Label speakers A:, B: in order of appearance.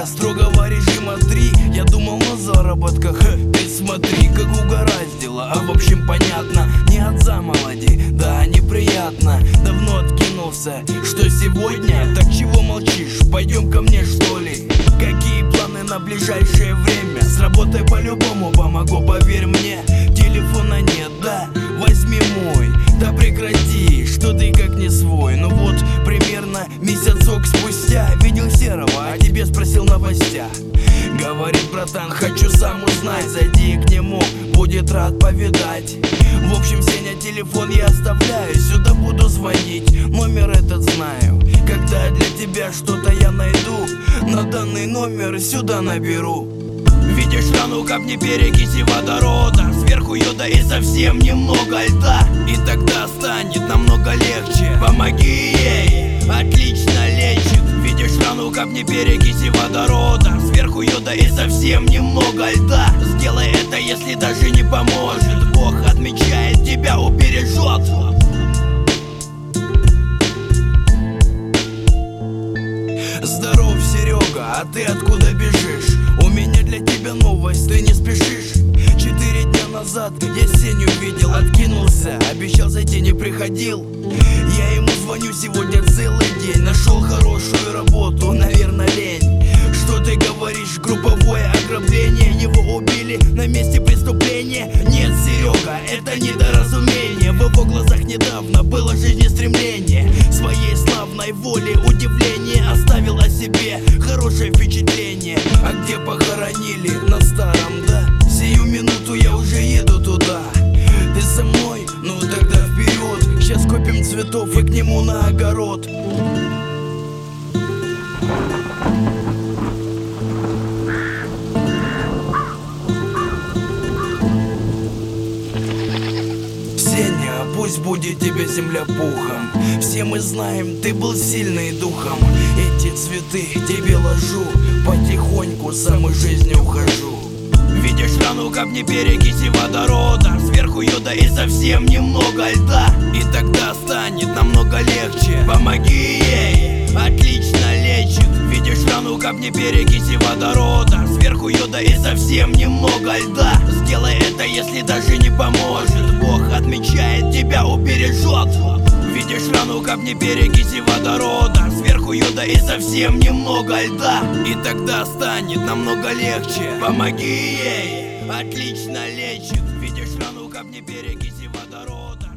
A: я строгого режима 3. Я думал на заработках, ты смотри, как угораздило. А в общем понятно, не отца молоди, да неприятно. Давно откинулся, что сегодня? Так чего молчишь, пойдем ко мне что ли? Какие планы на ближайшее время? С работой по-любому помогу, поверь мне. Телефона нет, да? Возьми мой. Да прекрати, что ты как не свой. Ну вот, примерно месяцок спустя видел Серого, а тебе спросил новостя. Говорит: братан, хочу сам узнать, зайди к нему, будет рад повидать. В общем, Сеня, телефон я оставляю, сюда буду звонить, номер этот знаю. Когда для тебя что-то я найду, на данный номер сюда наберу. Видишь рану, капни перекиси водорода, сверху йода и совсем немного льда. И тогда станет намного легче, помоги ей, отлично лечит. Видишь рану, капни перекиси водорода, сверху йода и совсем немного льда. Сделай это, если даже не поможет, Бог отмечает, тебя убережет. Здоров, Серега, а ты откуда бежишь? У меня для тебя новость, ты не спешишь. 4 дня назад я Сеню видел, откинулся, обещал зайти, не приходил. Я ему звоню сегодня целый день, нашел хорошую работу, наверное лень. Что ты говоришь, групповое ограбление, его убили на месте преступления? Нет, Серега, это недоразумение, в его глазах недавно было жизнестремление. Своей славной воле удивление оставил о себе хорошее впечатление. А где похоронили? На старом, да? Сию минуту я уже еду туда. Ты со мной? Ну тогда вперед. Сейчас купим цветов и к нему на огород. Сеня, пусть будет тебе земля пухом. Все мы знаем, ты был сильный духом. Эти цветы тебе ложу, потихоньку с самой жизни ухожу. Видишь рану, капни перекиси водорода, сверху йода и совсем немного льда. И тогда станет намного легче, помоги ей, отлично лечит. Видишь рану, капни перекиси водорода, сверху йода и совсем немного льда. Сделай это, если даже не поможет, Бог отмечает, тебя убережет. Видишь рану, капни перекиси водорода, сверху йода и совсем немного льда. И тогда станет намного легче, помоги ей, отлично лечит. Видишь рану, капни перекиси водорода.